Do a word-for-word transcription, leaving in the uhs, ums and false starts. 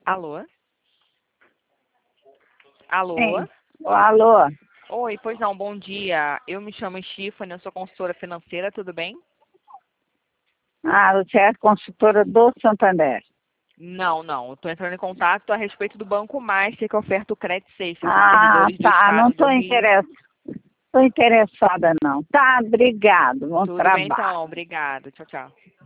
Alô? Alô? Sim. Alô? Oi, pois não, bom dia. Eu me chamo Stephanie, eu sou consultora financeira, tudo bem? Ah, você é consultora do Santander. Não, não. Estou entrando em contato a respeito do Banco Master que oferta o Credit Safe para os Ah, servidores do tá. Não Estado do estou Rio. interess... Tô interessada, não. Tá, obrigado. Bom Tudo bem trabalho. então, obrigada. Tchau, tchau.